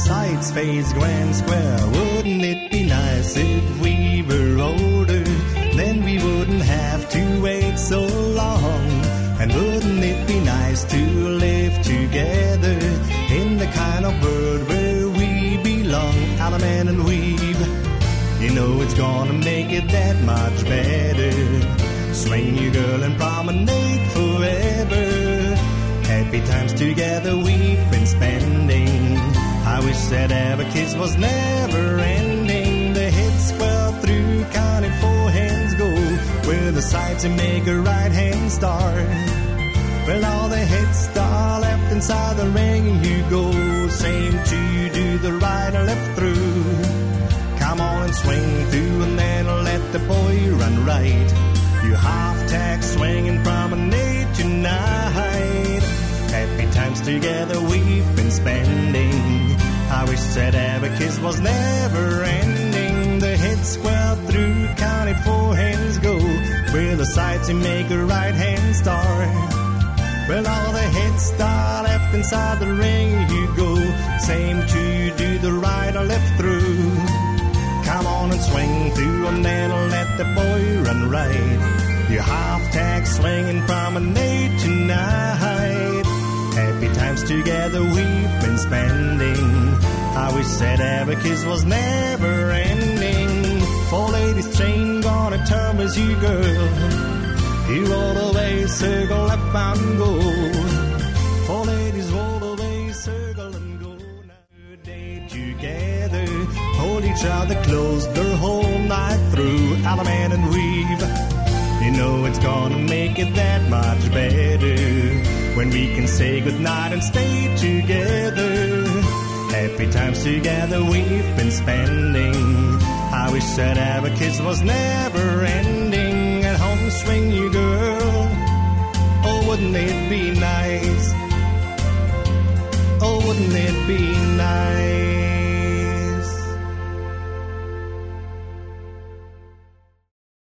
sights face grand square. Wouldn't it be nice if we were older? Then we wouldn't have to wait so long. And wouldn't it be nice to live together in the kind of world where we belong? Allemande and Weave, you know it's gonna make it that much better. Swing your girl and promenade forever. Happy times together we've been spending. I wish that ever kiss was never ending. The hits swell through, counting four hands go. Where the sides and make a right hand start. Well, all the hits are left inside the ring. You go, same two, do the right or left through. Come on and swing through and then let the boy run right. You half-tack swinging promenade tonight. Happy times together we've been spending. I wish that ever kiss was never ending. The hits swell through, counted four hands go. Where the sides and make a right hand start. Well, all the hits are left inside the ring. You go, same two, do the right or left through. Come on and swing through and then let the boy run right. You half-tack swinging promenade tonight. Happy times together we've been spending. I wish that every kiss was never ending. Four ladies chain gonna turn with you, girl. You roll away, circle left and go. Four ladies roll away, circle and go. Now day together, hold each other close the whole night through. Allemande and Weave, you know it's gonna make it that much better when we can say goodnight and stay together. Happy times together we've been spending. I wish that ever kiss was never ending.